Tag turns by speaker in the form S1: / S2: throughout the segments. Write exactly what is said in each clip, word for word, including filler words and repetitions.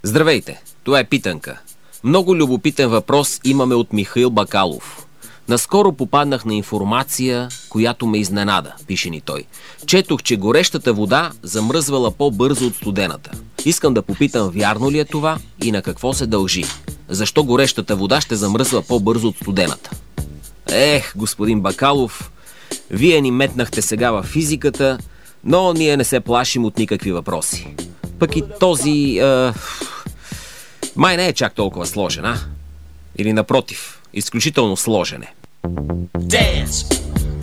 S1: Здравейте, това е Питанка. Много любопитен въпрос имаме от Михаил Бакалов. Наскоро попаднах на информация, която ме изненада, пише ни той. Четох, че горещата вода замръзвала по-бързо от студената. Искам да попитам, вярно ли е това и на какво се дължи? Защо горещата вода ще замръзва по-бързо от студената? Ех, господин Бакалов, вие ни метнахте сега във физиката, но ние не се плашим от никакви въпроси. Пък и този... Е... май не е чак толкова сложен, а? Или напротив, изключително сложен е. Dance.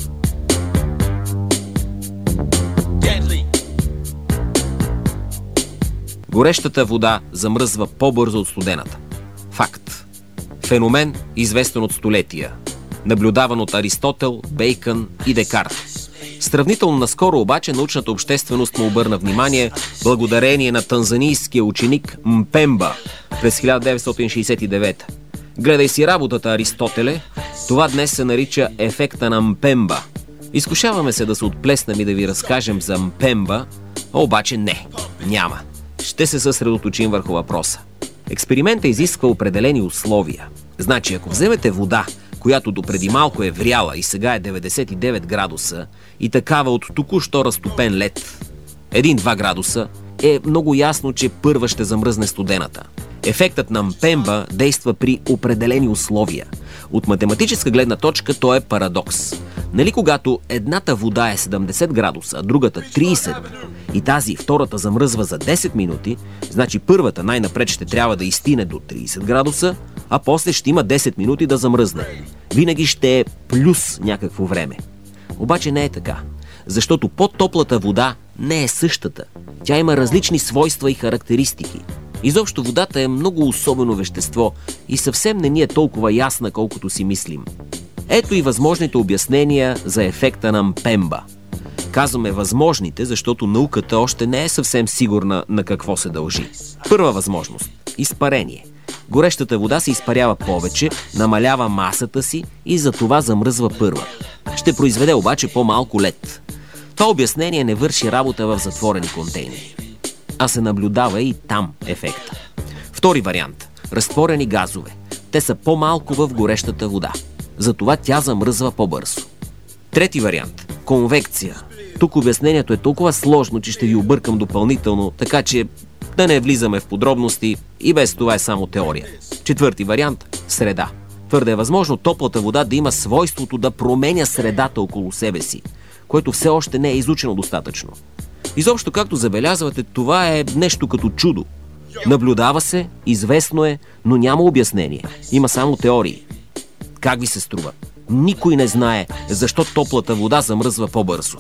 S1: Горещата вода замръзва по-бързо от студената. Факт. Феномен, известен от столетия. Наблюдаван от Аристотел, Бейкън и Декарт. Сравнително наскоро обаче научната общественост му обърна внимание благодарение на танзанийския ученик Мпемба през хиляда деветстотин шейсет и девета. Гледай си работата, Аристотеле, това днес се нарича ефекта на Мпемба. Изкушаваме се да се отплеснем и да ви разкажем за Мпемба, обаче не, няма. Ще се съсредоточим върху въпроса. Експериментът изисква определени условия. Значи, ако вземете вода, която допреди малко е вряла и сега е деветдесет и девет градуса, и такава от току-що разтопен лед, един-два градуса, е много ясно, че първа ще замръзне студената. Ефектът на Мпемба действа при определени условия. От математическа гледна точка то е парадокс. Нали когато едната вода е седемдесет градуса, а другата трийсет, и тази втората замръзва за десет минути, значи първата най-напред ще трябва да изстине до трийсет градуса, а после ще има десет минути да замръзне. Винаги ще е плюс някакво време. Обаче не е така, защото по-топлата вода не е същата. Тя има различни свойства и характеристики. Изобщо водата е много особено вещество и съвсем не ни е толкова ясна, колкото си мислим. Ето и възможните обяснения за ефекта на Мпемба. Казваме възможните, защото науката още не е съвсем сигурна на какво се дължи. Първа възможност – изпарение. Горещата вода се изпарява повече, намалява масата си и затова замръзва първа. Ще произведе обаче по-малко лед. Това обяснение не върши работа в затворени контейнери, а се наблюдава и там ефекта. Втори вариант – разтворени газове. Те са по-малко в горещата вода. Затова тя замръзва по-бързо. Трети вариант – конвекция. Тук обяснението е толкова сложно, че ще ви объркам допълнително, така че да не влизаме в подробности, и без това е само теория. Четвърти вариант – среда. Твърде е възможно топлата вода да има свойството да променя средата около себе си, което все още не е изучено достатъчно. Изобщо, както забелязвате, това е нещо като чудо. Наблюдава се, известно е, но няма обяснение. Има само теории. Как ви се струва? Никой не знае защо топлата вода замръзва по-бързо.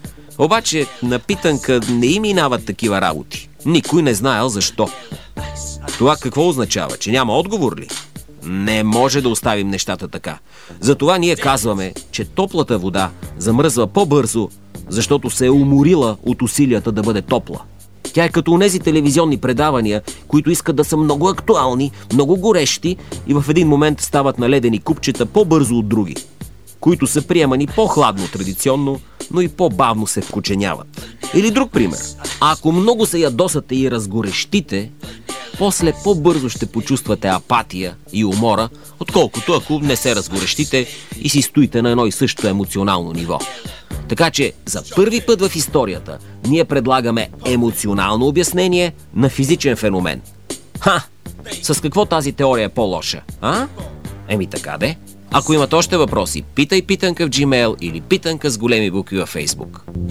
S1: Обаче на Питанка не им минават такива работи. Никой не знаел защо. Това какво означава? Че няма отговор ли? Не може да оставим нещата така. Затова ние казваме, че топлата вода замръзва по-бързо, защото се е уморила от усилията да бъде топла. Тя е като онези телевизионни предавания, които искат да са много актуални, много горещи и в един момент стават на ледени купчета по-бързо от други, които са приемани по-хладно традиционно, но и по-бавно се вкученяват. Или друг пример. Ако много се ядосате и разгорещите, после по-бързо ще почувствате апатия и умора, отколкото ако не се разгорещите и си стоите на едно и също емоционално ниво. Така че за първи път в историята ние предлагаме емоционално обяснение на физичен феномен. Ха! С какво тази теория е по-лоша? А? Еми така де. Ако имате още въпроси, питай Питанка в Gmail или Питанка с големи букви във Facebook.